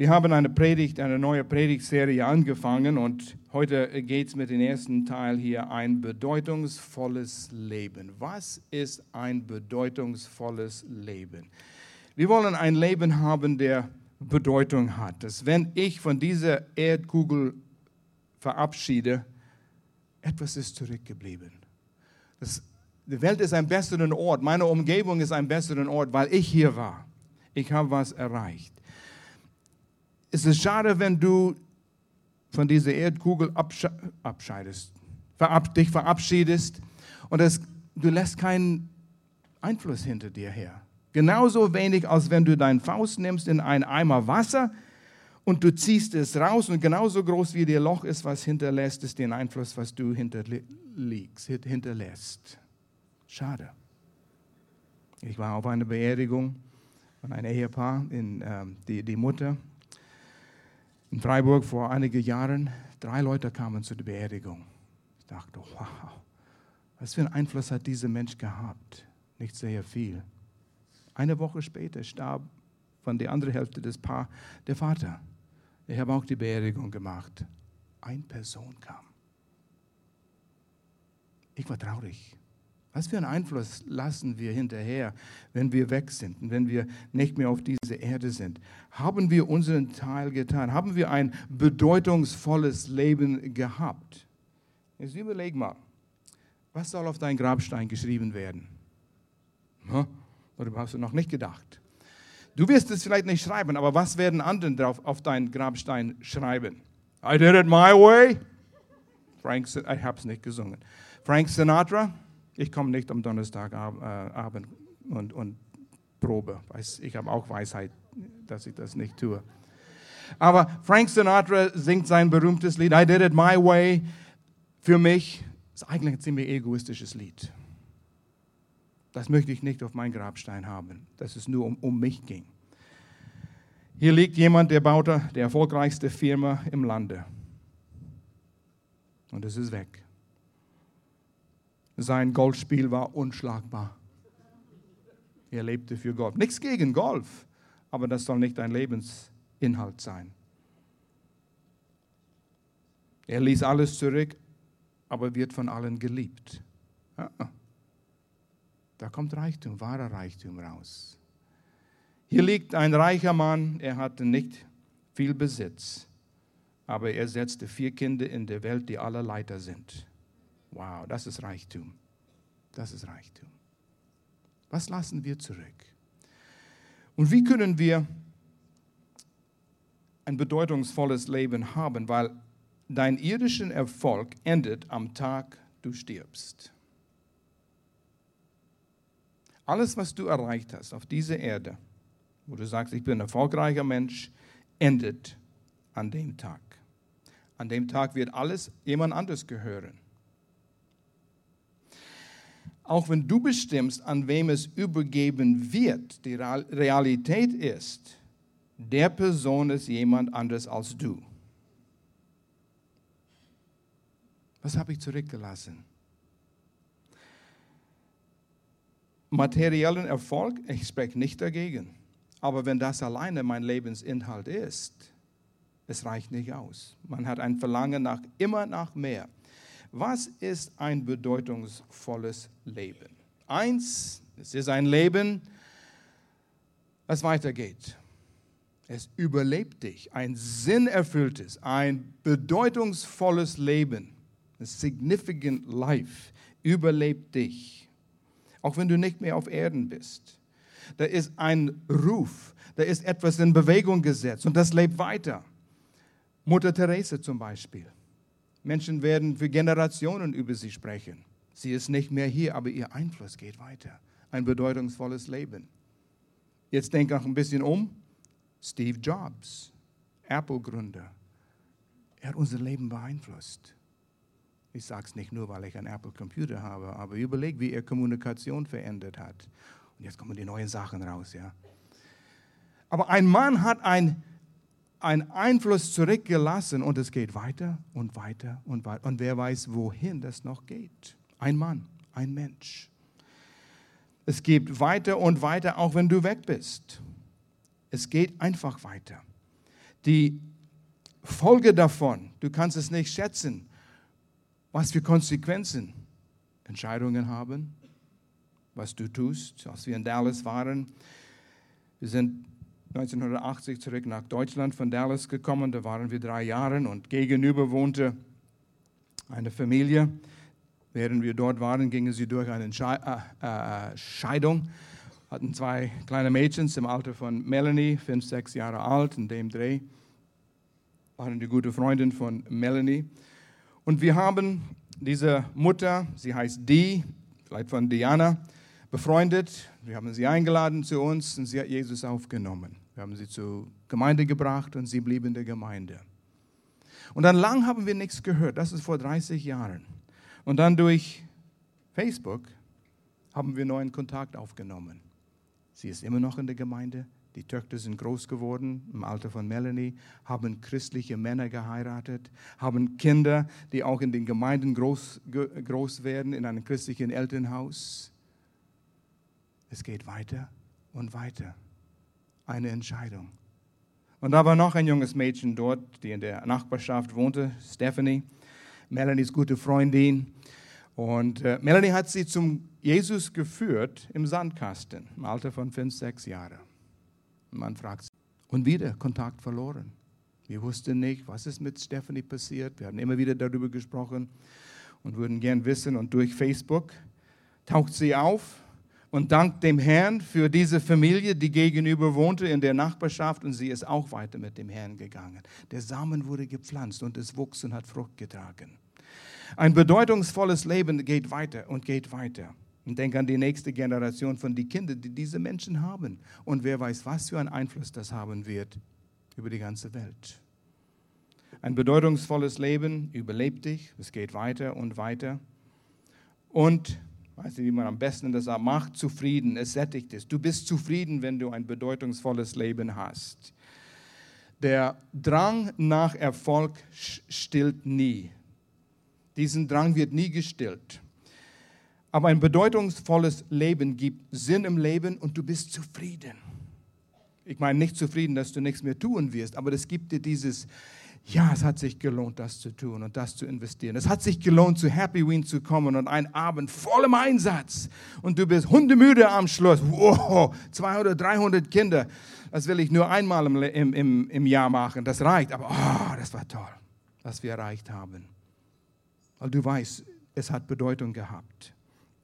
Wir haben eine neue Predigtserie angefangen und heute geht es mit dem ersten Teil hier, ein bedeutungsvolles Leben. Was ist ein bedeutungsvolles Leben? Wir wollen ein Leben haben, der Bedeutung hat. Dass wenn ich von dieser Erdkugel verabschiede, etwas ist zurückgeblieben. Die Welt ist ein besserer Ort, meine Umgebung ist ein besserer Ort, weil ich hier war. Ich habe was erreicht. Es ist schade, wenn du von dieser Erdkugel dich verabschiedest und du lässt keinen Einfluss hinter dir her. Genauso wenig, als wenn du deine Faust nimmst in einen Eimer Wasser und du ziehst es raus und genauso groß wie der Loch ist, was hinterlässt, ist den Einfluss, was du hinterlässt. Schade. Ich war auf einer Beerdigung von einem Ehepaar, die Mutter, in Freiburg vor einigen Jahren. 3 Leute kamen zu der Beerdigung. Ich dachte, wow, was für einen Einfluss hat dieser Mensch gehabt? Nicht sehr viel. Eine Woche später starb von der anderen Hälfte des Paares der Vater. Ich habe auch die Beerdigung gemacht. Eine Person kam. Ich war traurig. Was für einen Einfluss lassen wir hinterher, wenn wir weg sind und wenn wir nicht mehr auf dieser Erde sind? Haben wir unseren Teil getan? Haben wir ein bedeutungsvolles Leben gehabt? Jetzt überleg mal, was soll auf dein Grabstein geschrieben werden? Darüber hast du noch nicht gedacht. Du wirst es vielleicht nicht schreiben, aber was werden andere drauf auf deinen Grabstein schreiben? I did it my way. Ich habe es nicht gesungen. Frank Sinatra. Ich komme nicht am Donnerstagabend und probe. Ich habe auch Weisheit, dass ich das nicht tue. Aber Frank Sinatra singt sein berühmtes Lied, I did it my way. Für mich ist eigentlich ein ziemlich egoistisches Lied. Das möchte ich nicht auf meinem Grabstein haben, dass es nur um mich ging. Hier liegt jemand, der baute die erfolgreichste Firma im Lande. Und es ist weg. Sein Golfspiel war unschlagbar. Er lebte für Golf. Nichts gegen Golf, aber das soll nicht dein Lebensinhalt sein. Er ließ alles zurück, aber wird von allen geliebt. Da kommt Reichtum, wahrer Reichtum raus. Hier liegt ein reicher Mann, er hatte nicht viel Besitz, aber er setzte 4 Kinder in der Welt, die alle Leiter sind. Wow, das ist Reichtum. Das ist Reichtum. Was lassen wir zurück? Und wie können wir ein bedeutungsvolles Leben haben? Weil dein irdischer Erfolg endet am Tag, du stirbst. Alles, was du erreicht hast auf dieser Erde, wo du sagst, ich bin ein erfolgreicher Mensch, endet an dem Tag. An dem Tag wird alles jemand anderes gehören. Auch wenn du bestimmst, an wem es übergeben wird, die Realität ist, der Person ist jemand anderes als du. Was habe ich zurückgelassen? Materiellen Erfolg, ich spreche nicht dagegen. Aber wenn das alleine mein Lebensinhalt ist, es reicht nicht aus. Man hat ein Verlangen immer nach mehr. Was ist ein bedeutungsvolles Leben? 1, es ist ein Leben, das weitergeht. Es überlebt dich. Ein sinnerfülltes, ein bedeutungsvolles Leben, a significant life, überlebt dich. Auch wenn du nicht mehr auf Erden bist. Da ist ein Ruf, da ist etwas in Bewegung gesetzt und das lebt weiter. Mutter Teresa zum Beispiel. Menschen werden für Generationen über sie sprechen. Sie ist nicht mehr hier, aber ihr Einfluss geht weiter. Ein bedeutungsvolles Leben. Jetzt denk auch ein bisschen um. Steve Jobs, Apple-Gründer. Er hat unser Leben beeinflusst. Ich sage es nicht nur, weil ich einen Apple-Computer habe, aber überleg, wie er Kommunikation verändert hat. Und jetzt kommen die neuen Sachen raus, ja. Aber ein Mann hat einen Einfluss zurückgelassen und es geht weiter und weiter und weiter. Und wer weiß, wohin das noch geht. Ein Mann, ein Mensch. Es geht weiter und weiter, auch wenn du weg bist. Es geht einfach weiter. die Folge davon, du kannst es nicht schätzen, was für Konsequenzen Entscheidungen haben, was du tust. Als wir in Dallas waren, wir sind 1980 zurück nach Deutschland von Dallas gekommen, da waren wir 3 Jahre und gegenüber wohnte eine Familie. Während wir dort waren, gingen sie durch eine Scheidung, hatten 2 kleine Mädchen im Alter von Melanie, 5, 6 Jahre alt, in dem Dreh, waren die gute Freundin von Melanie. Und wir haben diese Mutter, sie heißt Dee, vielleicht von Diana, befreundet. Wir haben sie eingeladen zu uns und sie hat Jesus aufgenommen. Wir haben sie zur Gemeinde gebracht und sie blieb in der Gemeinde. Und dann lang haben wir nichts gehört, das ist vor 30 Jahren. Und dann durch Facebook haben wir neuen Kontakt aufgenommen. Sie ist immer noch in der Gemeinde. Die Töchter sind groß geworden, im Alter von Melanie, haben christliche Männer geheiratet, haben Kinder, die auch in den Gemeinden groß werden, in einem christlichen Elternhaus. Es geht weiter und weiter. Eine Entscheidung. Und da war noch ein junges Mädchen dort, die in der Nachbarschaft wohnte, Stephanie. Melanies gute Freundin. Und Melanie hat sie zum Jesus geführt im Sandkasten, im Alter von 5, 6 Jahren. Und man fragt sich, und wieder Kontakt verloren. Wir wussten nicht, was ist mit Stephanie passiert. Wir haben immer wieder darüber gesprochen und würden gern wissen. Und durch Facebook taucht sie auf und dankt dem Herrn für diese Familie, die gegenüber wohnte in der Nachbarschaft. Und sie ist auch weiter mit dem Herrn gegangen. Der Samen wurde gepflanzt und es wuchs und hat Frucht getragen. Ein bedeutungsvolles Leben geht weiter und geht weiter. Und denk an die nächste Generation von den Kindern, die diese Menschen haben. Und wer weiß, was für einen Einfluss das haben wird über die ganze Welt. Ein bedeutungsvolles Leben überlebt dich, es geht weiter und weiter. Und, weißt du, wie man am besten das macht, zufrieden, es sättigt es. Du bist zufrieden, wenn du ein bedeutungsvolles Leben hast. Der Drang nach Erfolg stillt nie. Diesen Drang wird nie gestillt. Aber ein bedeutungsvolles Leben gibt Sinn im Leben und du bist zufrieden. Ich meine nicht zufrieden, dass du nichts mehr tun wirst, aber es gibt dir dieses, ja, es hat sich gelohnt, das zu tun und das zu investieren. Es hat sich gelohnt, zu Happy Wien zu kommen und einen Abend vollem Einsatz. Und du bist hundemüde am Schluss. Wow, 200, 300 Kinder. Das will ich nur einmal im Jahr machen. Das reicht. Aber das war toll, was wir erreicht haben. Weil du weißt, es hat Bedeutung gehabt.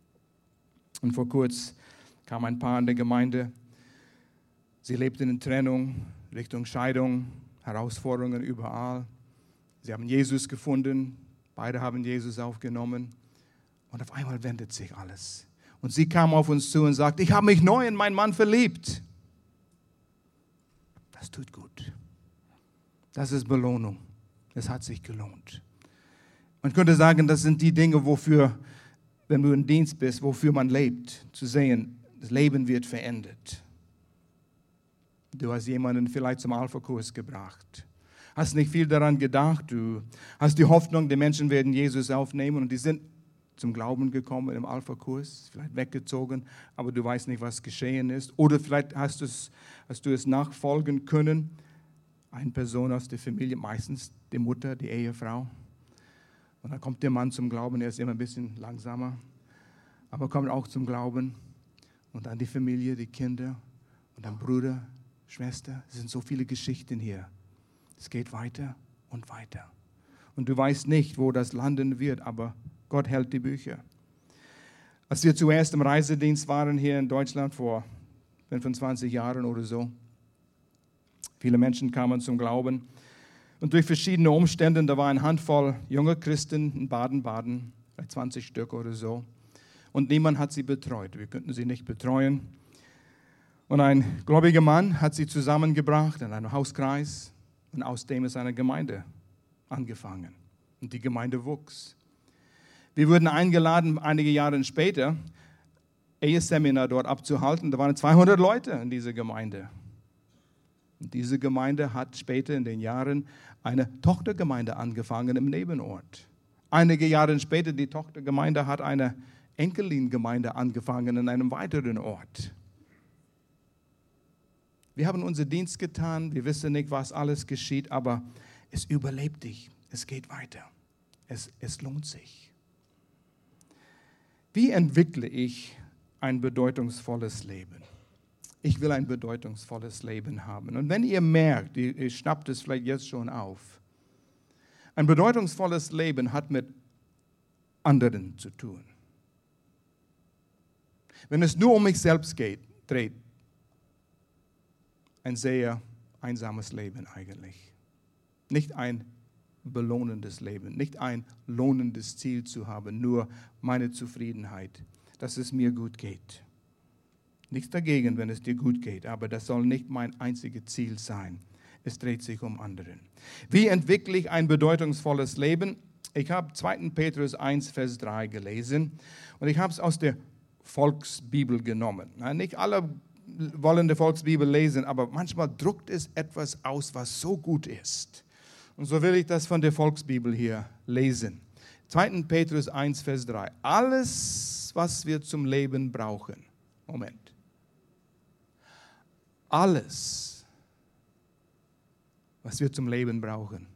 Und vor kurzem kam ein Paar in der Gemeinde. Sie lebten in Trennung, Richtung Scheidung, Herausforderungen überall. Sie haben Jesus gefunden. Beide haben Jesus aufgenommen. Und auf einmal wendet sich alles. Und sie kam auf uns zu und sagt, ich habe mich neu in meinen Mann verliebt. Das tut gut. Das ist Belohnung. Es hat sich gelohnt. Man könnte sagen, das sind die Dinge, wofür, wenn du im Dienst bist, wofür man lebt. Zu sehen, das Leben wird verändert. Du hast jemanden vielleicht zum Alpha-Kurs gebracht. Hast nicht viel daran gedacht. Du hast die Hoffnung, die Menschen werden Jesus aufnehmen und die sind zum Glauben gekommen im Alpha-Kurs, vielleicht weggezogen, aber du weißt nicht, was geschehen ist. Oder vielleicht hast du es nachfolgen können. Eine Person aus der Familie, meistens die Mutter, die Ehefrau. Und dann kommt der Mann zum Glauben, er ist immer ein bisschen langsamer, aber kommt auch zum Glauben. Und dann die Familie, die Kinder und dann Bruder, Schwester. Es sind so viele Geschichten hier. Es geht weiter und weiter. Und du weißt nicht, wo das landen wird, aber Gott hält die Bücher. Als wir zuerst im Reisedienst waren hier in Deutschland vor 25 Jahren oder so, viele Menschen kamen zum Glauben. Und durch verschiedene Umstände, da war eine Handvoll junger Christen in Baden-Baden, 20 Stück oder so. Und niemand hat sie betreut. Wir könnten sie nicht betreuen. Und ein gläubiger Mann hat sie zusammengebracht in einem Hauskreis. Und aus dem ist eine Gemeinde angefangen. Und die Gemeinde wuchs. Wir wurden eingeladen, einige Jahre später, Eheseminar dort abzuhalten. Da waren 200 Leute in dieser Gemeinde. Und diese Gemeinde hat später in den Jahren eine Tochtergemeinde angefangen im Nebenort. Einige Jahre später, die Tochtergemeinde hat eine Enkelin-Gemeinde angefangen in einem weiteren Ort. Wir haben unseren Dienst getan, wir wissen nicht, was alles geschieht, aber es überlebt dich, es geht weiter, es lohnt sich. Wie entwickle ich ein bedeutungsvolles Leben? Ich will ein bedeutungsvolles Leben haben. Und wenn ihr merkt, ihr schnappt es vielleicht jetzt schon auf, ein bedeutungsvolles Leben hat mit anderen zu tun. Wenn es nur um mich selbst dreht, ein sehr einsames Leben eigentlich. Nicht ein belohnendes Leben, nicht ein lohnendes Ziel zu haben, nur meine Zufriedenheit, dass es mir gut geht. Nichts dagegen, wenn es dir gut geht, aber das soll nicht mein einziges Ziel sein. Es dreht sich um anderen. Wie entwickle ich ein bedeutungsvolles Leben? Ich habe 2. Petrus 1, Vers 3 gelesen und ich habe es aus der Volksbibel genommen. Nicht alle wollen die Volksbibel lesen, aber manchmal druckt es etwas aus, was so gut ist. Und so will ich das von der Volksbibel hier lesen. 2. Petrus 1, Vers 3. Alles, was wir zum Leben brauchen. Moment. Alles, was wir zum Leben brauchen,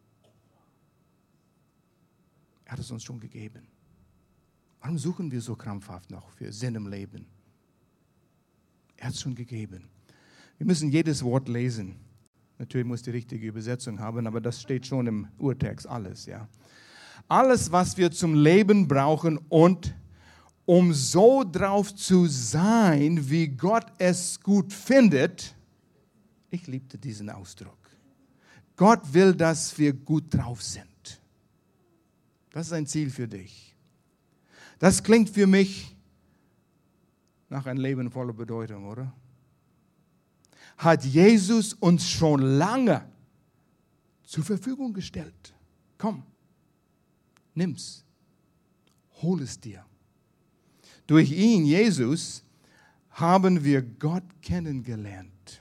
er hat es uns schon gegeben. Warum suchen wir so krampfhaft noch für Sinn im Leben? Er hat es schon gegeben. Wir müssen jedes Wort lesen. Natürlich muss die richtige Übersetzung haben, aber das steht schon im Urtext, alles, ja. Alles, was wir zum Leben brauchen und um so drauf zu sein, wie Gott es gut findet. Ich liebte diesen Ausdruck. Gott will, dass wir gut drauf sind. Das ist ein Ziel für dich. Das klingt für mich nach einem Leben voller Bedeutung, oder? Hat Jesus uns schon lange zur Verfügung gestellt. Komm, nimm's, hol es dir. Durch ihn, Jesus, haben wir Gott kennengelernt.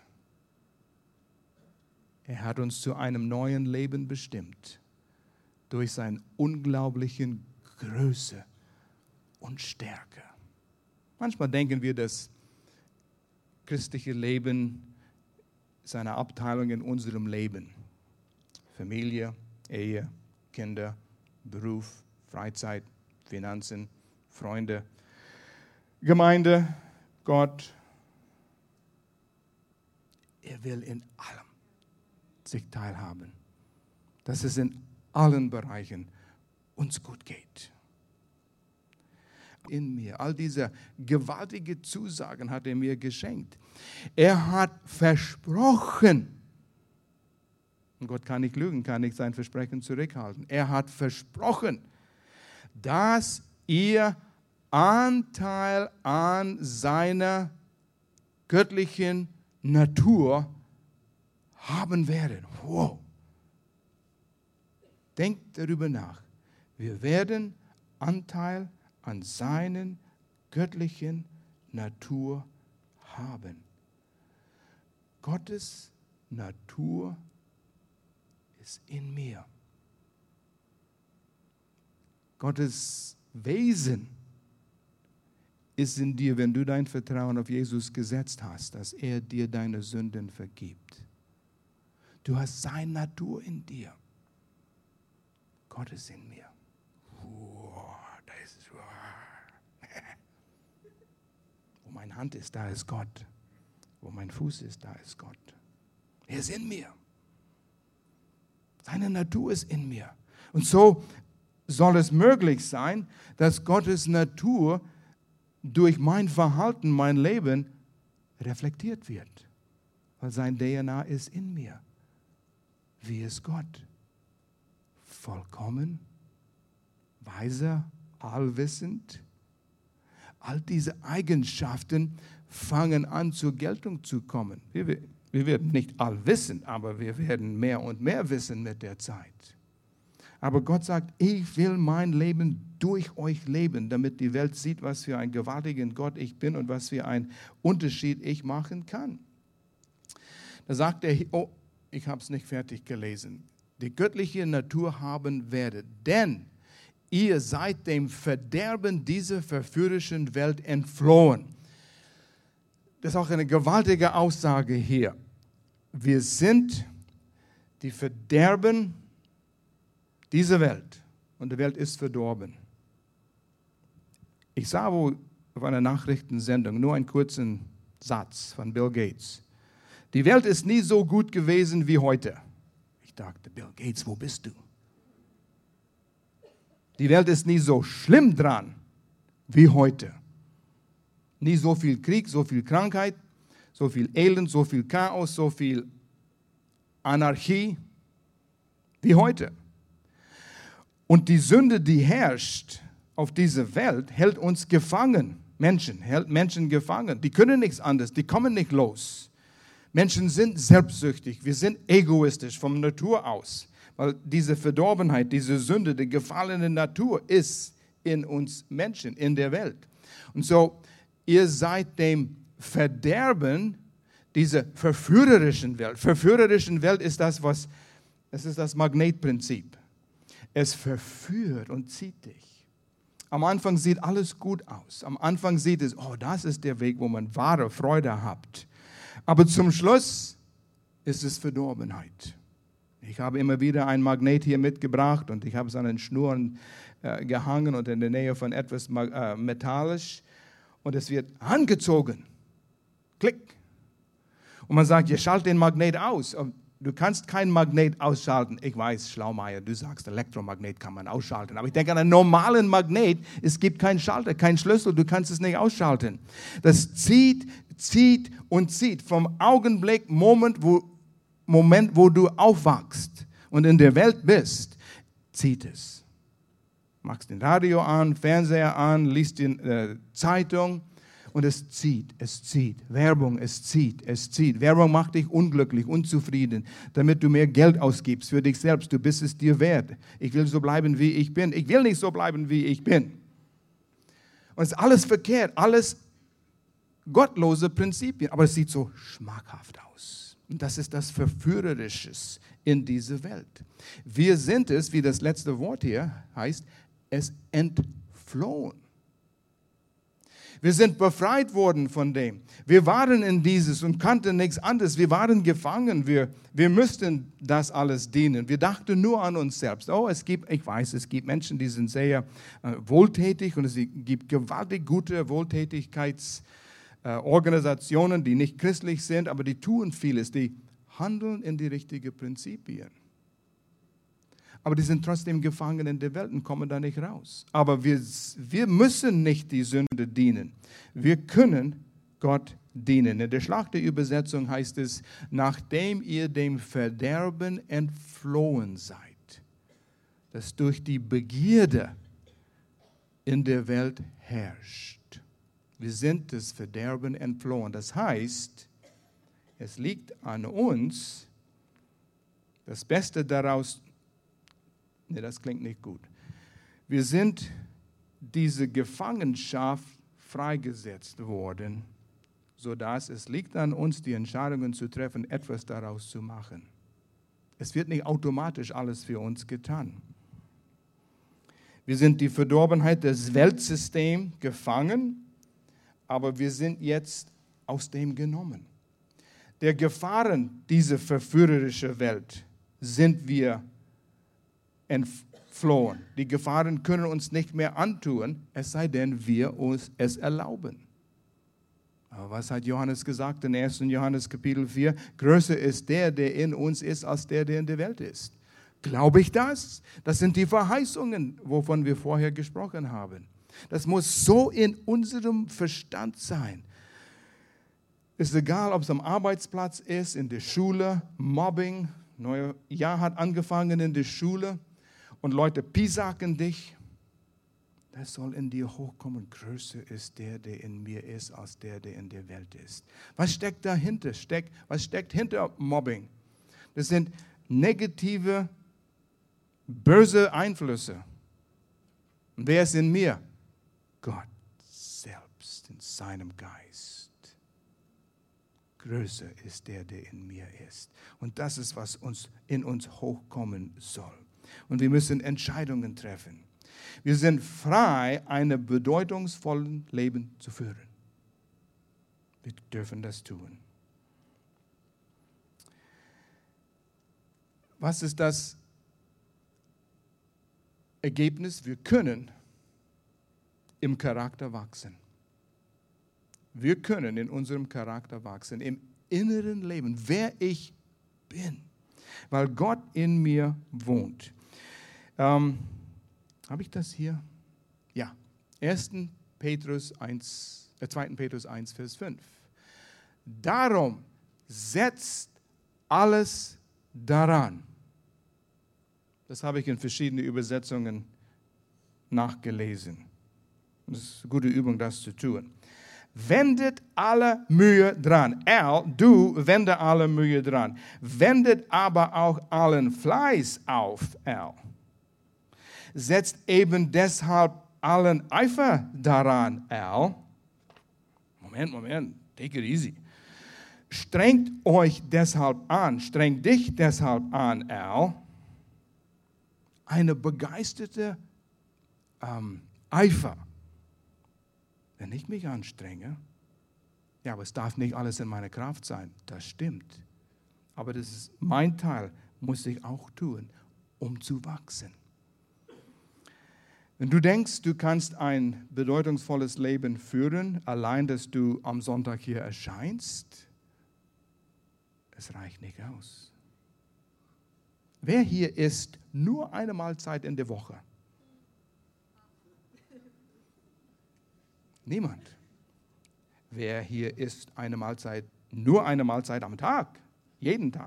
Er hat uns zu einem neuen Leben bestimmt, durch seine unglaubliche Größe und Stärke. Manchmal denken wir, das christliche Leben ist eine Abteilung in unserem Leben. Familie, Ehe, Kinder, Beruf, Freizeit, Finanzen, Freunde, Gemeinde, Gott. Er will in allem sich teilhaben, dass es in allen Bereichen uns gut geht. In mir, all diese gewaltige Zusagen hat er mir geschenkt. Er hat versprochen, und Gott kann nicht lügen, kann nicht sein Versprechen zurückhalten. Er hat versprochen, dass ihr Anteil an seiner göttlichen Natur haben werden. Wow. Denkt darüber nach. Wir werden Anteil an seinen göttlichen Natur haben. Gottes Natur ist in mir. Gottes Wesen ist in dir, wenn du dein Vertrauen auf Jesus gesetzt hast, dass er dir deine Sünden vergibt. Du hast seine Natur in dir. Gott ist in mir. Wo meine Hand ist, da ist Gott. Wo mein Fuß ist, da ist Gott. Er ist in mir. Seine Natur ist in mir. Und so soll es möglich sein, dass Gottes Natur durch mein Verhalten, mein Leben reflektiert wird. Weil sein DNA ist in mir. Wie ist Gott? Vollkommen, weise, allwissend. All diese Eigenschaften fangen an, zur Geltung zu kommen. Wir werden nicht allwissend, aber wir werden mehr und mehr wissen mit der Zeit. Aber Gott sagt, ich will mein Leben durch euch leben, damit die Welt sieht, was für ein gewaltigen Gott ich bin und was für einen Unterschied ich machen kann. Da sagt er, oh, ich habe es nicht fertig gelesen. Die göttliche Natur haben werdet, denn ihr seid dem Verderben dieser verführerischen Welt entflohen. Das ist auch eine gewaltige Aussage hier. Wir sind die Verderben dieser Welt. Und die Welt ist verdorben. Ich sah wohl auf einer Nachrichtensendung nur einen kurzen Satz von Bill Gates. Die Welt ist nie so gut gewesen wie heute. Ich dachte, Bill Gates, wo bist du? Die Welt ist nie so schlimm dran wie heute. Nie so viel Krieg, so viel Krankheit, so viel Elend, so viel Chaos, so viel Anarchie wie heute. Und die Sünde, die herrscht auf dieser Welt, hält uns gefangen. Hält Menschen gefangen. Die können nichts anderes, die kommen nicht los. Menschen sind selbstsüchtig, wir sind egoistisch von Natur aus. Weil diese Verdorbenheit, diese Sünde, die gefallene Natur ist in uns Menschen, in der Welt. Und so, ihr seid dem Verderben dieser verführerischen Welt. Verführerischen Welt ist das ist das Magnetprinzip. Es verführt und zieht dich. Am Anfang sieht alles gut aus. Am Anfang sieht es, oh, das ist der Weg, wo man wahre Freude hat. Aber zum Schluss ist es Verdorbenheit. Ich habe immer wieder ein Magnet hier mitgebracht und ich habe es an den Schnüren gehangen und in der Nähe von etwas metallisch und es wird angezogen. Klick. Und man sagt, ihr schaltet den Magnet aus. Du kannst kein Magnet ausschalten. Ich weiß, Schlaumeier, du sagst, Elektromagnet kann man ausschalten. Aber ich denke an einen normalen Magnet. Es gibt keinen Schalter, keinen Schlüssel. Du kannst es nicht ausschalten. Das zieht und zieht. Vom Augenblick, Moment, wo du aufwachst und in der Welt bist, zieht es. Machst den Radio an, Fernseher an, liest die Zeitung. Und es zieht. Werbung, es zieht. Werbung macht dich unglücklich, unzufrieden, damit du mehr Geld ausgibst für dich selbst. Du bist es dir wert. Ich will so bleiben, wie ich bin. Ich will nicht so bleiben, wie ich bin. Und es ist alles verkehrt, alles gottlose Prinzipien. Aber es sieht so schmackhaft aus. Und das ist das Verführerische in dieser Welt. Wir sind es, wie das letzte Wort hier heißt, es entflohen. Wir sind befreit worden von dem. Wir waren in dieses und kannten nichts anderes. Wir waren gefangen. Wir müssten das alles dienen. Wir dachten nur an uns selbst. Oh, es gibt Menschen, die sind sehr wohltätig und es gibt gewaltig gute Wohltätigkeitsorganisationen, die nicht christlich sind, aber die tun vieles. Die handeln in die richtigen Prinzipien. Aber die sind trotzdem gefangen in der Welt und kommen da nicht raus. Aber wir müssen nicht die Sünde dienen. Wir können Gott dienen. In der Schlachterübersetzung heißt es, nachdem ihr dem Verderben entflohen seid, das durch die Begierde in der Welt herrscht. Wir sind das Verderben entflohen. Das heißt, es liegt an uns, das Beste daraus das klingt nicht gut. Wir sind diese Gefangenschaft freigesetzt worden, sodass es liegt an uns, die Entscheidungen zu treffen, etwas daraus zu machen. Es wird nicht automatisch alles für uns getan. Wir sind die Verdorbenheit des Weltsystems gefangen, aber wir sind jetzt aus dem genommen. Der Gefahren dieser verführerischen Welt sind wir entflohen. Die Gefahren können uns nicht mehr antun, es sei denn, wir uns es erlauben. Aber was hat Johannes gesagt in 1. Johannes Kapitel 4? Größer ist der in uns ist, als der in der Welt ist. Glaube ich das? Das sind die Verheißungen, wovon wir vorher gesprochen haben. Das muss so in unserem Verstand sein. Ist egal, ob es am Arbeitsplatz ist, in der Schule, Mobbing, neues Jahr hat angefangen in der Schule und Leute piesacken dich. Das soll in dir hochkommen. Größer ist der in mir ist, als der in der Welt ist. Was steckt dahinter? Was steckt hinter Mobbing? Das sind negative, böse Einflüsse. Und wer ist in mir? Gott selbst in seinem Geist. Größer ist der in mir ist. Und das ist, was in uns hochkommen soll. Und wir müssen Entscheidungen treffen. Wir sind frei, ein bedeutungsvolles Leben zu führen. Wir dürfen das tun. Was ist das Ergebnis? Wir können im Charakter wachsen. Wir können in unserem Charakter wachsen, im inneren Leben, wer ich bin, weil Gott in mir wohnt. Habe ich das hier? Ja, 2. Petrus 1, Vers 5. Darum setzt alles daran. Das habe ich in verschiedenen Übersetzungen nachgelesen. Das ist eine gute Übung, das zu tun. Wendet alle Mühe dran. Du wende alle Mühe dran. Wendet aber auch allen Fleiß auf, setzt eben deshalb allen Eifer daran, Moment, take it easy. Strengt euch deshalb an, strengt dich deshalb an, eine begeisterte Eifer. Wenn ich mich anstrenge, ja, aber es darf nicht alles in meiner Kraft sein, das stimmt. Aber das ist mein Teil, muss ich auch tun, um zu wachsen. Wenn du denkst, du kannst ein bedeutungsvolles Leben führen, allein, dass du am Sonntag hier erscheinst, es reicht nicht aus. Wer hier isst nur eine Mahlzeit in der Woche? Niemand. Wer hier isst eine Mahlzeit, nur eine Mahlzeit am Tag, jeden Tag?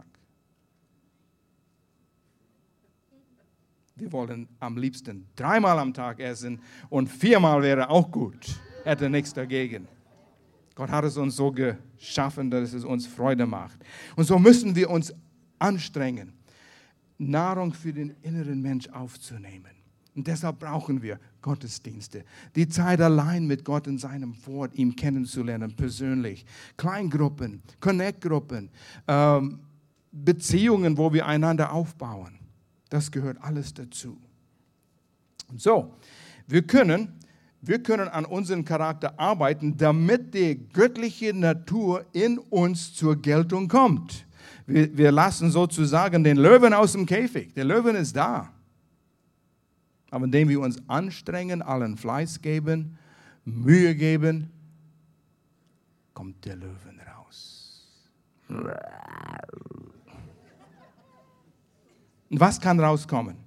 Wir wollen am liebsten 3-mal am Tag essen und 4-mal wäre auch gut. Hätte nichts dagegen. Gott hat es uns so geschaffen, dass es uns Freude macht. Und so müssen wir uns anstrengen, Nahrung für den inneren Mensch aufzunehmen. Und deshalb brauchen wir Gottesdienste. Die Zeit allein mit Gott in seinem Wort, ihn kennenzulernen, persönlich. Kleingruppen, Connect-Gruppen, Beziehungen, wo wir einander aufbauen. Das gehört alles dazu. Und so, wir können an unserem Charakter arbeiten, damit die göttliche Natur in uns zur Geltung kommt. Wir lassen sozusagen den Löwen aus dem Käfig. Der Löwe ist da. Aber indem wir uns anstrengen, allen Fleiß geben, Mühe geben, kommt der Löwe raus. Und was kann rauskommen?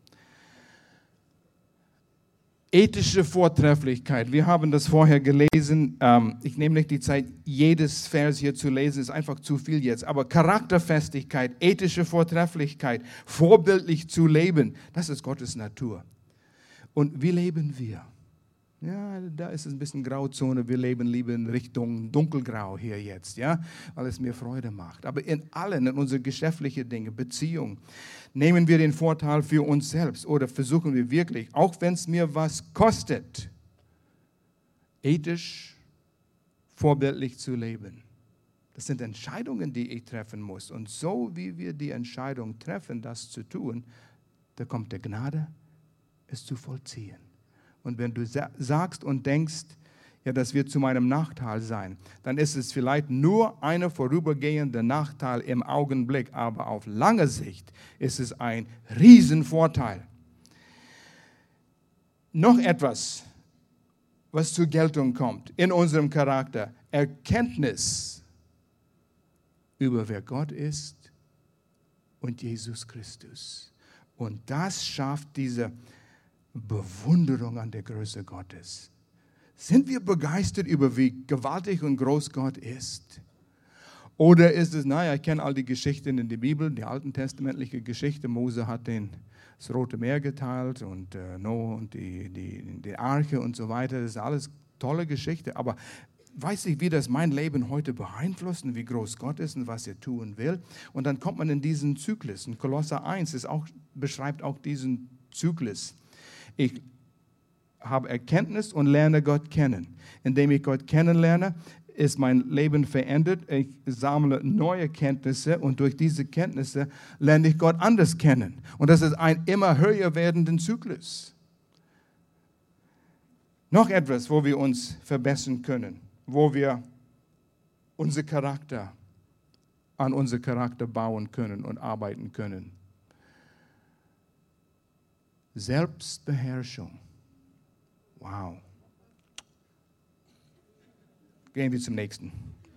Ethische Vortrefflichkeit. Wir haben das vorher gelesen. Ich nehme nicht die Zeit, jedes Vers hier zu lesen, ist einfach zu viel jetzt. Aber Charakterfestigkeit, ethische Vortrefflichkeit, vorbildlich zu leben, das ist Gottes Natur. Und wie leben wir? Ja, da ist es ein bisschen Grauzone. Wir leben lieber in Richtung dunkelgrau hier jetzt, ja, weil es mir Freude macht. Aber in unsere geschäftlichen Dinge, Beziehungen, nehmen wir den Vorteil für uns selbst oder versuchen wir wirklich, auch wenn es mir was kostet, ethisch, vorbildlich zu leben. Das sind Entscheidungen, die ich treffen muss. Und so wie wir die Entscheidung treffen, das zu tun, da kommt der Gnade, es zu vollziehen. Und wenn du sagst und denkst, ja, das wird zu meinem Nachteil sein, dann ist es vielleicht nur eine vorübergehende Nachteil im Augenblick, aber auf lange Sicht ist es ein Riesenvorteil. Noch etwas, was zur Geltung kommt in unserem Charakter, Erkenntnis über wer Gott ist und Jesus Christus. Und das schafft diese Bewunderung an der Größe Gottes. Sind wir begeistert über wie gewaltig und groß Gott ist? Oder ist es, ich kenne all die Geschichten in der Bibel, die alttestamentliche Geschichte, Mose hat das Rote Meer geteilt und Noah und die Arche und so weiter, das ist alles tolle Geschichte, aber weiß ich, wie das mein Leben heute beeinflusst und wie groß Gott ist und was er tun will. Und dann kommt man in diesen Zyklus. Und Kolosser 1 beschreibt auch diesen Zyklus. Ich habe Erkenntnis und lerne Gott kennen. Indem ich Gott kennenlerne, ist mein Leben verändert. Ich sammle neue Kenntnisse und durch diese Kenntnisse lerne ich Gott anders kennen. Und das ist ein immer höher werdender Zyklus. Noch etwas, wo wir uns verbessern können, wo wir an unser Charakter bauen können und arbeiten können. Selbstbeherrschung. Wow. Gehen wir zum nächsten.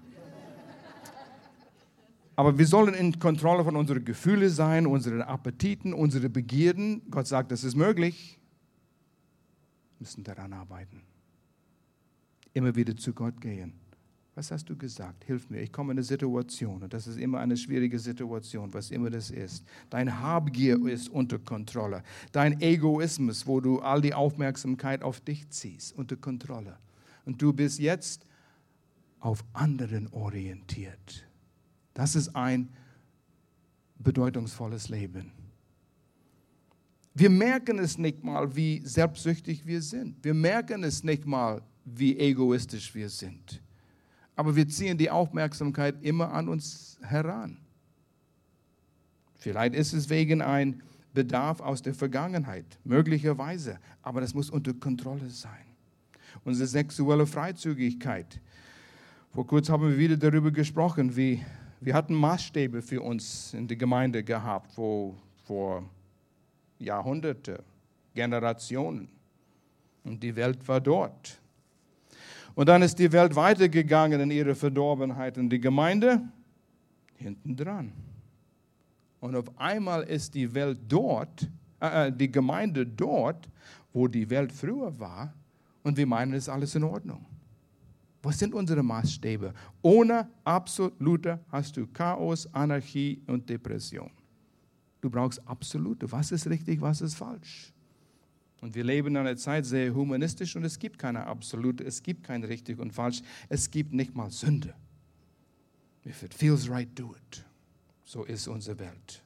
Aber wir sollen in Kontrolle von unseren Gefühlen sein, unseren Appetiten, unsere Begierden. Gott sagt, das ist möglich. Wir müssen daran arbeiten. Immer wieder zu Gott gehen. Was hast du gesagt? Hilf mir. Ich komme in eine Situation und das ist immer eine schwierige Situation, was immer das ist. Dein Habgier ist unter Kontrolle. Dein Egoismus, wo du all die Aufmerksamkeit auf dich ziehst, unter Kontrolle. Und du bist jetzt auf anderen orientiert. Das ist ein bedeutungsvolles Leben. Wir merken es nicht mal, wie selbstsüchtig wir sind. Wir merken es nicht mal, wie egoistisch wir sind. Aber wir ziehen die Aufmerksamkeit immer an uns heran. Vielleicht ist es wegen ein Bedarf aus der Vergangenheit, möglicherweise. Aber das muss unter Kontrolle sein. Unsere sexuelle Freizügigkeit. Vor kurzem haben wir wieder darüber gesprochen, wir hatten Maßstäbe für uns in der Gemeinde gehabt, vor Jahrhunderten, Generationen. Und die Welt war dort. Und dann ist die Welt weitergegangen in ihre Verdorbenheit und die Gemeinde hinten dran. Und auf einmal ist die Gemeinde dort, wo die Welt früher war und wir meinen, es ist alles in Ordnung. Was sind unsere Maßstäbe? Ohne absolute hast du Chaos, Anarchie und Depression. Du brauchst absolute. Was ist richtig, was ist falsch? Und wir leben in einer Zeit sehr humanistisch und es gibt keine absolute, es gibt kein richtig und falsch. Es gibt nicht mal Sünde. If it feels right, do it. So ist unsere Welt.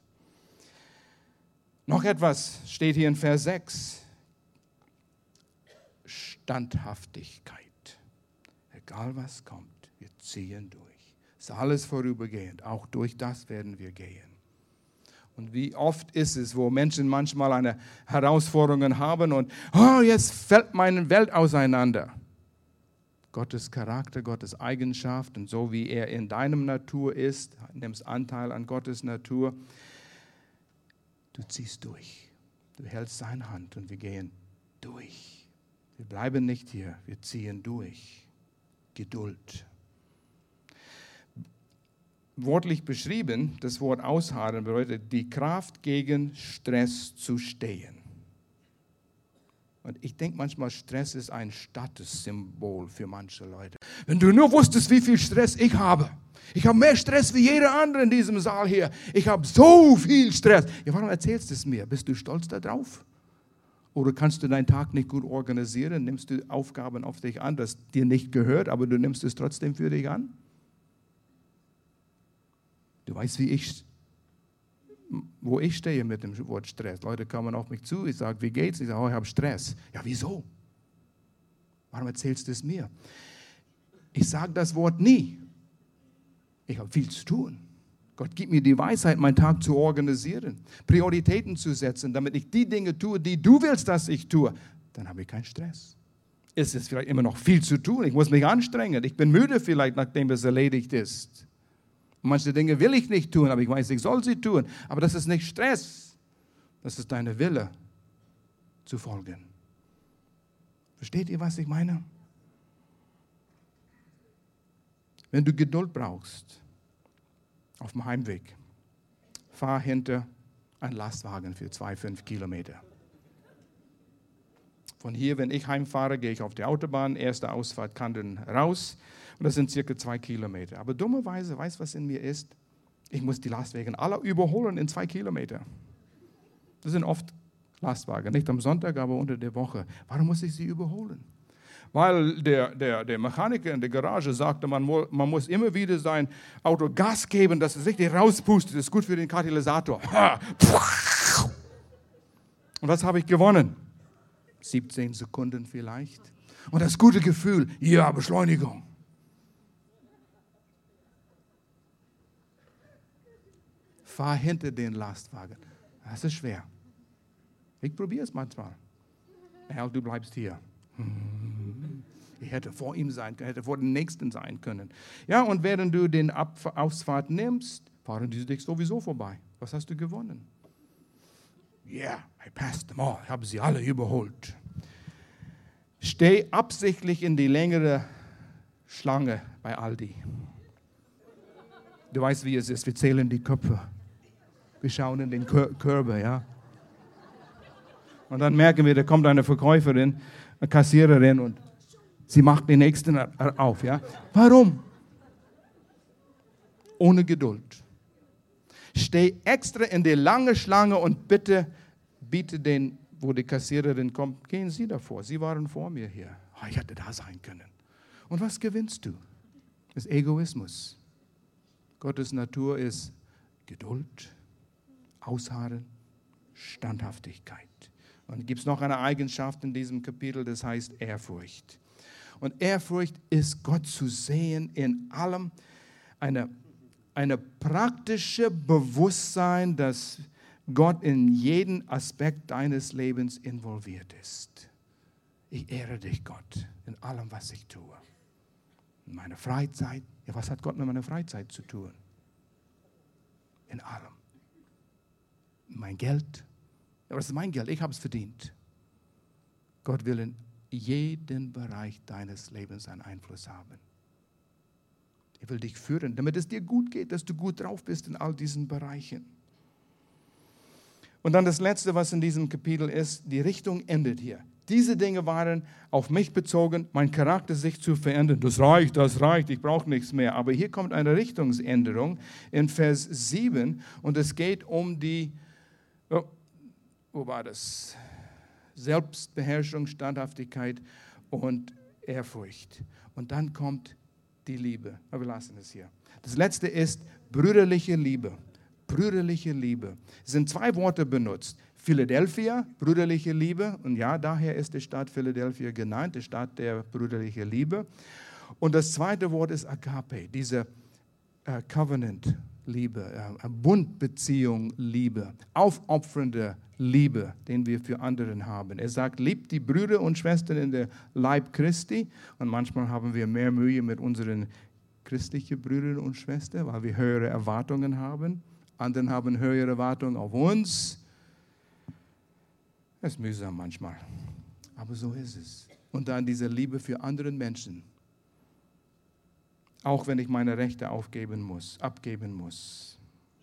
Noch etwas steht hier in Vers 6. Standhaftigkeit. Egal was kommt, wir ziehen durch. Es ist alles vorübergehend. Auch durch das werden wir gehen. Und wie oft ist es, wo Menschen manchmal eine Herausforderung haben und jetzt fällt meine Welt auseinander. Gottes Charakter, Gottes Eigenschaft und so wie er in deinem Natur ist, nimmst Anteil an Gottes Natur. Du ziehst durch. Du hältst seine Hand und wir gehen durch. Wir bleiben nicht hier, wir ziehen durch. Geduld. Wortlich beschrieben, das Wort ausharren bedeutet, die Kraft gegen Stress zu stehen. Und ich denke manchmal, Stress ist ein Statussymbol für manche Leute. Wenn du nur wusstest, wie viel Stress ich habe. Ich habe mehr Stress wie jeder andere in diesem Saal hier. Ich habe so viel Stress. Ja, warum erzählst du es mir? Bist du stolz darauf? Oder kannst du deinen Tag nicht gut organisieren? Nimmst du Aufgaben auf dich an, das dir nicht gehört, aber du nimmst es trotzdem für dich an? Du weißt, wo ich stehe mit dem Wort Stress. Leute kommen auf mich zu, ich sage, wie geht's? Ich sage, ich habe Stress. Ja, wieso? Warum erzählst du es mir? Ich sage das Wort nie. Ich habe viel zu tun. Gott gibt mir die Weisheit, meinen Tag zu organisieren, Prioritäten zu setzen, damit ich die Dinge tue, die du willst, dass ich tue. Dann habe ich keinen Stress. Es ist vielleicht immer noch viel zu tun. Ich muss mich anstrengen. Ich bin müde vielleicht, nachdem es erledigt ist. Manche Dinge will ich nicht tun, aber ich weiß, ich soll sie tun. Aber das ist nicht Stress. Das ist deine Wille, zu folgen. Versteht ihr, was ich meine? Wenn du Geduld brauchst, auf dem Heimweg, fahr hinter einen Lastwagen für 2,5 Kilometer. Von hier, wenn ich heimfahre, gehe ich auf die Autobahn, erste Ausfahrt kann dann raus und das sind circa 2 Kilometer. Aber dummerweise, weißt du, was in mir ist? Ich muss die Lastwagen alle überholen in 2 Kilometer. Das sind oft Lastwagen, nicht am Sonntag, aber unter der Woche. Warum muss ich sie überholen? Weil der Mechaniker in der Garage sagte, man muss immer wieder sein Auto Gas geben, dass es richtig rauspustet. Das ist gut für den Katalysator. Und was habe ich gewonnen? 17 Sekunden vielleicht. Und das gute Gefühl, ja, Beschleunigung. Fahr hinter den Lastwagen. Das ist schwer. Ich probiere es manchmal. Herr, du bleibst hier. Ich hätte vor ihm sein können, hätte vor dem Nächsten sein können. Ja, und während du den Ausfahrt nimmst, fahren die dich sowieso vorbei. Was hast du gewonnen? Yeah, I passed them all. Ich habe sie alle überholt. Steh absichtlich in die längere Schlange bei Aldi. Du weißt, wie es ist. Wir zählen die Köpfe. Wir schauen in den Körbe, ja. Und dann merken wir, da kommt eine Verkäuferin, eine Kassiererin und sie macht den nächsten auf, ja. Warum? Ohne Geduld. Steh extra in die lange Schlange und bitte den, wo die Kassiererin kommt, gehen Sie davor. Sie waren vor mir hier. Oh, ich hätte da sein können. Und was gewinnst du? Das ist Egoismus. Gottes Natur ist Geduld, Ausharren, Standhaftigkeit. Und gibt es noch eine Eigenschaft in diesem Kapitel, das heißt Ehrfurcht. Und Ehrfurcht ist Gott zu sehen in allem, eine praktische Bewusstsein, dass Gott in jeden Aspekt deines Lebens involviert ist. Ich ehre dich, Gott, in allem, was ich tue. In meiner Freizeit. Ja, was hat Gott mit meiner Freizeit zu tun? In allem. Mein Geld. Ja, das ist mein Geld, ich habe es verdient. Gott will in jeden Bereich deines Lebens einen Einfluss haben. Er will dich führen, damit es dir gut geht, dass du gut drauf bist in all diesen Bereichen. Und dann das Letzte, was in diesem Kapitel ist, die Richtung endet hier. Diese Dinge waren auf mich bezogen, mein Charakter sich zu verändern. Das reicht, ich brauche nichts mehr. Aber hier kommt eine Richtungsänderung in Vers 7 und es geht um die, wo war das? Selbstbeherrschung, Standhaftigkeit und Ehrfurcht. Und dann kommt die Liebe. Aber wir lassen es hier. Das Letzte ist brüderliche Liebe. Brüderliche Liebe. Es sind 2 Worte benutzt. Philadelphia, brüderliche Liebe. Und ja, daher ist die Stadt Philadelphia genannt, die Stadt der brüderlichen Liebe. Und das zweite Wort ist Agape, diese Covenant-Liebe, Bundbeziehung, Liebe, aufopfernde Liebe, den wir für anderen haben. Er sagt, liebt die Brüder und Schwestern in der Leib Christi. Und manchmal haben wir mehr Mühe mit unseren christlichen Brüdern und Schwestern, weil wir höhere Erwartungen haben. Andere haben höhere Erwartungen auf uns. Das ist mühsam manchmal, aber so ist es. Und dann diese Liebe für andere Menschen. Auch wenn ich meine Rechte abgeben muss.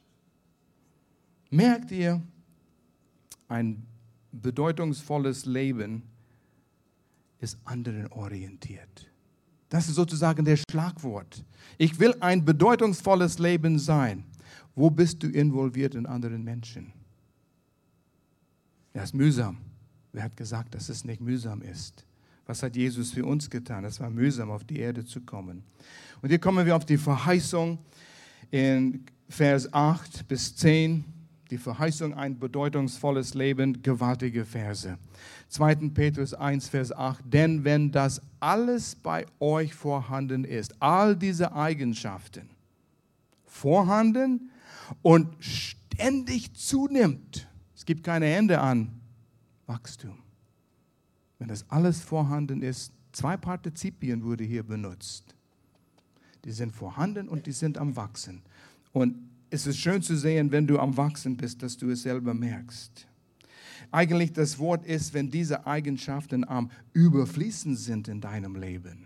Merkt ihr, ein bedeutungsvolles Leben ist anderenorientiert. Das ist sozusagen der Schlagwort. Ich will ein bedeutungsvolles Leben sein. Wo bist du involviert in anderen Menschen? Das ist mühsam. Wer hat gesagt, dass es nicht mühsam ist? Was hat Jesus für uns getan? Es war mühsam, auf die Erde zu kommen. Und hier kommen wir auf die Verheißung in Vers 8 bis 10. Die Verheißung, ein bedeutungsvolles Leben, gewaltige Verse. 2. Petrus 1, Vers 8. Denn wenn das alles bei euch vorhanden ist, all diese Eigenschaften vorhanden und ständig zunimmt, es gibt keine Ende an Wachstum. Wenn das alles vorhanden ist, 2 Partizipien wurde hier benutzt. Die sind vorhanden und die sind am Wachsen. Und es ist schön zu sehen, wenn du am Wachsen bist, dass du es selber merkst. Eigentlich das Wort ist, wenn diese Eigenschaften am Überfließen sind in deinem Leben.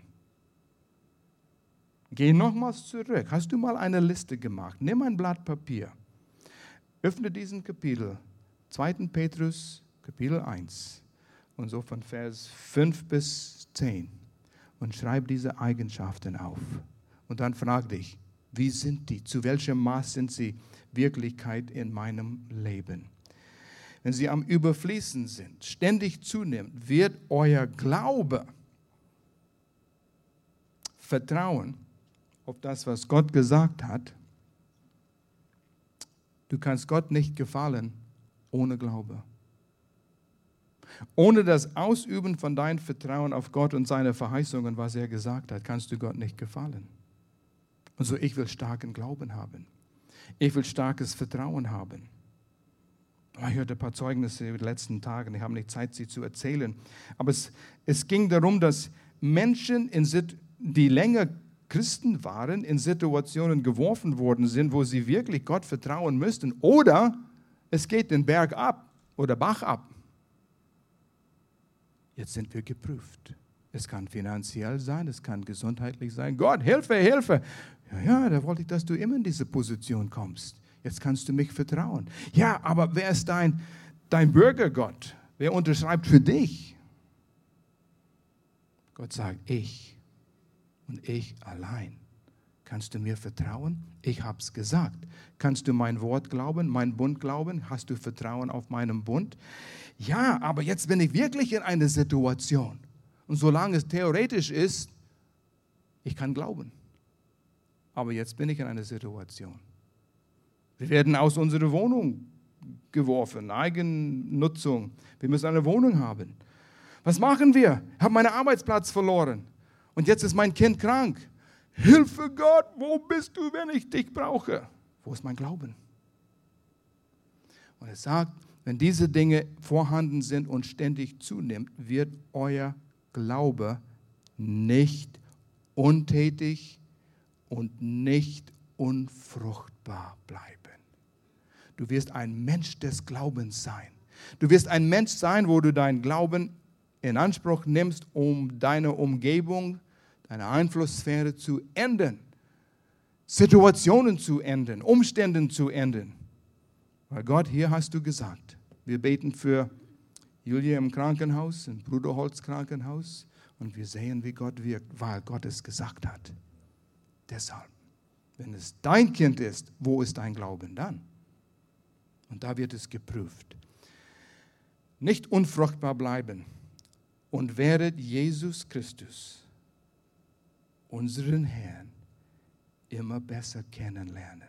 Geh nochmals zurück. Hast du mal eine Liste gemacht? Nimm ein Blatt Papier. Öffne diesen Kapitel. 2. Petrus, Kapitel 1. Und so von Vers 5 bis 10. Und schreib diese Eigenschaften auf. Und dann frag dich, wie sind die? Zu welchem Maß sind sie Wirklichkeit in meinem Leben? Wenn sie am Überfließen sind, ständig zunimmt, wird euer Glaube, Vertrauen auf das, was Gott gesagt hat. Du kannst Gott nicht gefallen ohne Glaube. Ohne das Ausüben von deinem Vertrauen auf Gott und seine Verheißungen, was er gesagt hat, kannst du Gott nicht gefallen. Und so, ich will starken Glauben haben. Ich will starkes Vertrauen haben. Ich hörte ein paar Zeugnisse in den letzten Tagen. Ich habe nicht Zeit, sie zu erzählen. Aber es ging darum, dass Menschen, die länger Christen waren, in Situationen geworfen worden sind, wo sie wirklich Gott vertrauen müssten, oder es geht den Berg ab oder Bach ab. Jetzt sind wir geprüft. Es kann finanziell sein, es kann gesundheitlich sein. Gott, Hilfe, Hilfe. Ja, da wollte ich, dass du immer in diese Position kommst. Jetzt kannst du mich vertrauen. Ja, aber wer ist dein Bürgergott? Wer unterschreibt für dich? Gott sagt, ich und ich allein. Kannst du mir vertrauen? Ich habe es gesagt. Kannst du mein Wort glauben, mein Bund glauben? Hast du Vertrauen auf meinen Bund? Ja, aber jetzt bin ich wirklich in einer Situation. Und solange es theoretisch ist, ich kann glauben. Aber jetzt bin ich in einer Situation. Wir werden aus unserer Wohnung geworfen, Eigennutzung. Wir müssen eine Wohnung haben. Was machen wir? Ich habe meinen Arbeitsplatz verloren. Und jetzt ist mein Kind krank. Hilfe Gott, wo bist du, wenn ich dich brauche? Wo ist mein Glauben? Und es sagt, wenn diese Dinge vorhanden sind und ständig zunimmt, wird euer Glaube nicht untätig und nicht unfruchtbar bleiben. Du wirst ein Mensch des Glaubens sein. Du wirst ein Mensch sein, wo du deinen Glauben in Anspruch nimmst, um deine Umgebung, deine Einflusssphäre zu ändern, Situationen zu ändern, Umständen zu ändern. Weil Gott, hier hast du gesagt, wir beten für Julia im Krankenhaus, im Bruderholz Krankenhaus, und wir sehen, wie Gott wirkt, weil Gott es gesagt hat. Deshalb, wenn es dein Kind ist, wo ist dein Glauben dann? Und da wird es geprüft. Nicht unfruchtbar bleiben und werdet Jesus Christus, unseren Herrn, immer besser kennenlernen.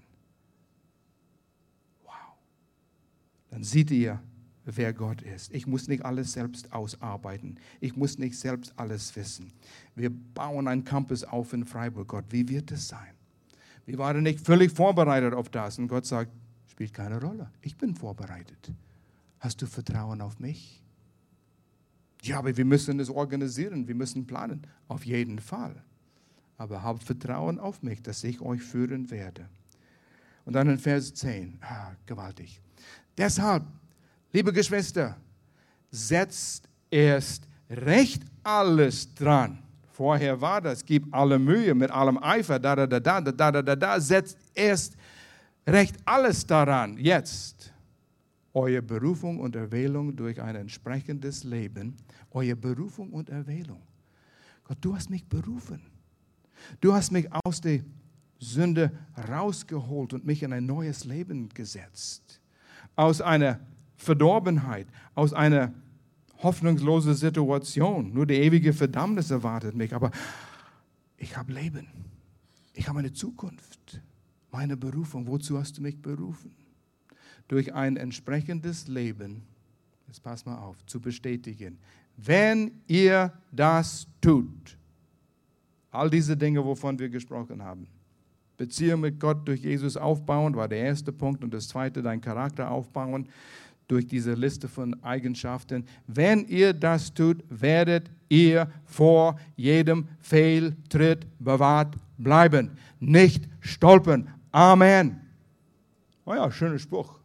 Wow. Dann seht ihr, wer Gott ist. Ich muss nicht alles selbst ausarbeiten. Ich muss nicht selbst alles wissen. Wir bauen einen Campus auf in Freiburg. Gott, wie wird es sein? Wir waren nicht völlig vorbereitet auf das. Und Gott sagt, spielt keine Rolle. Ich bin vorbereitet. Hast du Vertrauen auf mich? Ja, aber wir müssen es organisieren. Wir müssen planen. Auf jeden Fall. Aber habt Vertrauen auf mich, dass ich euch führen werde. Und dann in Vers 10. Gewaltig. Deshalb, liebe Geschwister, setzt erst recht alles dran. Vorher war das, gib alle Mühe mit allem Eifer, setzt erst recht alles daran, jetzt eure Berufung und Erwählung durch ein entsprechendes Leben, eure Berufung und Erwählung. Gott, du hast mich berufen. Du hast mich aus der Sünde rausgeholt und mich in ein neues Leben gesetzt. Aus einer Verdorbenheit, aus einer hoffnungslosen Situation. Nur die ewige Verdammnis erwartet mich. Aber ich habe Leben. Ich habe eine Zukunft. Meine Berufung. Wozu hast du mich berufen? Durch ein entsprechendes Leben, jetzt pass mal auf, zu bestätigen. Wenn ihr das tut, all diese Dinge, wovon wir gesprochen haben, Beziehung mit Gott durch Jesus aufbauen, war der erste Punkt. Und das zweite, dein Charakter aufbauen durch diese Liste von Eigenschaften. Wenn ihr das tut, werdet ihr vor jedem Fehltritt bewahrt bleiben. Nicht stolpern. Amen. Oh ja, schöner Spruch.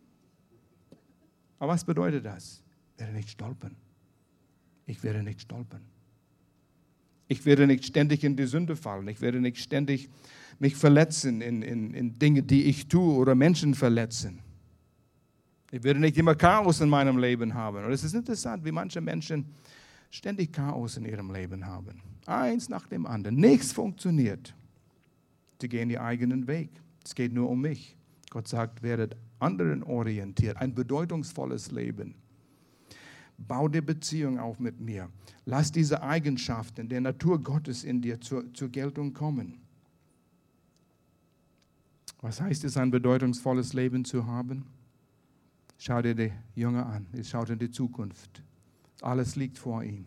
Aber was bedeutet das? Ich werde nicht stolpern. Ich werde nicht stolpern. Ich werde nicht ständig in die Sünde fallen. Ich werde nicht ständig mich verletzen in Dinge, die ich tue oder Menschen verletzen. Ich werde nicht immer Chaos in meinem Leben haben. Und es ist interessant, wie manche Menschen ständig Chaos in ihrem Leben haben. Eins nach dem anderen. Nichts funktioniert. Sie gehen ihren eigenen Weg. Es geht nur um mich. Gott sagt, werdet anderen orientiert. Ein bedeutungsvolles Leben. Bau die Beziehung auf mit mir. Lass diese Eigenschaften der Natur Gottes in dir zur Geltung kommen. Was heißt es, ein bedeutungsvolles Leben zu haben? Schau dir die Jünger an. Er schaut in die Zukunft. Alles liegt vor ihm.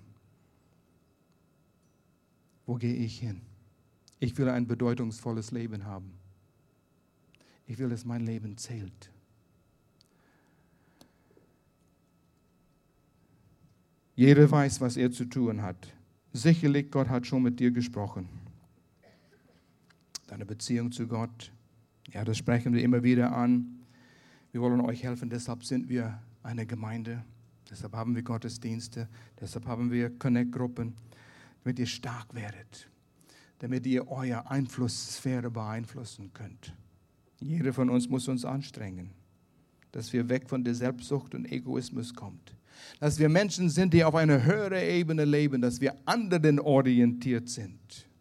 Wo gehe ich hin? Ich will ein bedeutungsvolles Leben haben. Ich will, dass mein Leben zählt. Jeder weiß, was er zu tun hat. Sicherlich, Gott hat schon mit dir gesprochen. Deine Beziehung zu Gott, ja, das sprechen wir immer wieder an. Wir wollen euch helfen, deshalb sind wir eine Gemeinde. Deshalb haben wir Gottesdienste, deshalb haben wir Connect-Gruppen, damit ihr stark werdet, damit ihr eure Einflusssphäre beeinflussen könnt. Jeder von uns muss uns anstrengen, dass wir weg von der Selbstsucht und Egoismus kommen. Dass wir Menschen sind, die auf einer höheren Ebene leben, dass wir anderen orientiert sind.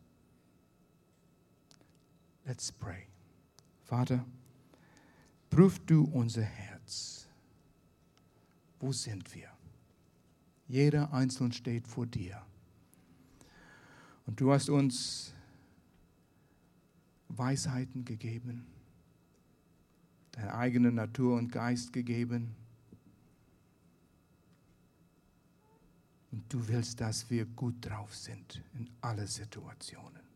Let's pray. Vater, prüf du unser Herz. Wo sind wir? Jeder Einzelne steht vor dir. Und du hast uns Weisheiten gegeben, deine eigene Natur und Geist gegeben. Und du willst, dass wir gut drauf sind in alle Situationen.